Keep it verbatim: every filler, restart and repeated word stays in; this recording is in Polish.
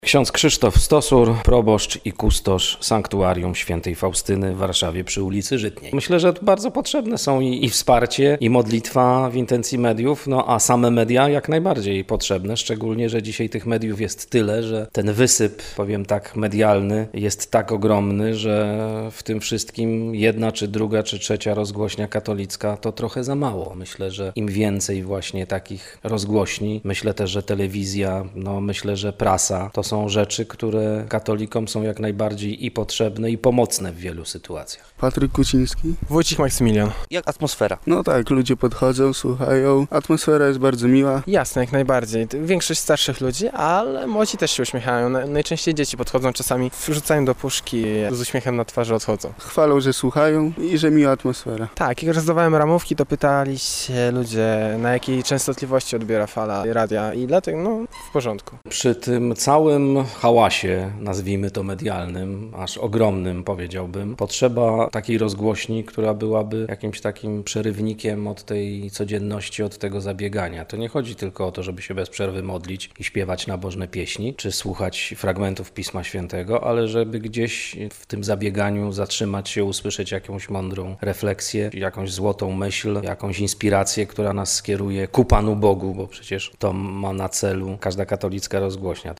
Ksiądz Krzysztof Stosur, proboszcz i kustosz Sanktuarium Świętej Faustyny w Warszawie przy ulicy Żytniej. Myślę, że bardzo potrzebne są i, i wsparcie, i modlitwa w intencji mediów, no a same media jak najbardziej potrzebne, szczególnie, że dzisiaj tych mediów jest tyle, że ten wysyp, powiem tak, medialny jest tak ogromny, że w tym wszystkim jedna, czy druga, czy trzecia rozgłośnia katolicka to trochę za mało. Myślę, że im więcej właśnie takich rozgłośni, myślę też, że telewizja, no myślę, że prasa, to są rzeczy, które katolikom są jak najbardziej i potrzebne, i pomocne w wielu sytuacjach. Patryk Kuciński. Wojciech Maksymilian. Jak atmosfera? No tak, ludzie podchodzą, słuchają. Atmosfera jest bardzo miła. Jasne, jak najbardziej. Większość starszych ludzi, ale młodzi też się uśmiechają. Najczęściej dzieci podchodzą, czasami wrzucają do puszki, z uśmiechem na twarzy odchodzą. Chwalą, że słuchają i że miła atmosfera. Tak, jak rozdawałem ramówki, to pytali się ludzie, na jakiej częstotliwości odbiera fala radia i dlatego, no, w porządku. Przy tym całym hałasie, nazwijmy to medialnym, aż ogromnym powiedziałbym, potrzeba takiej rozgłośni, która byłaby jakimś takim przerywnikiem od tej codzienności, od tego zabiegania. To nie chodzi tylko o to, żeby się bez przerwy modlić i śpiewać nabożne pieśni, czy słuchać fragmentów Pisma Świętego, ale żeby gdzieś w tym zabieganiu zatrzymać się, usłyszeć jakąś mądrą refleksję, jakąś złotą myśl, jakąś inspirację, która nas skieruje ku Panu Bogu, bo przecież to ma na celu każda katolicka rozgłośnia.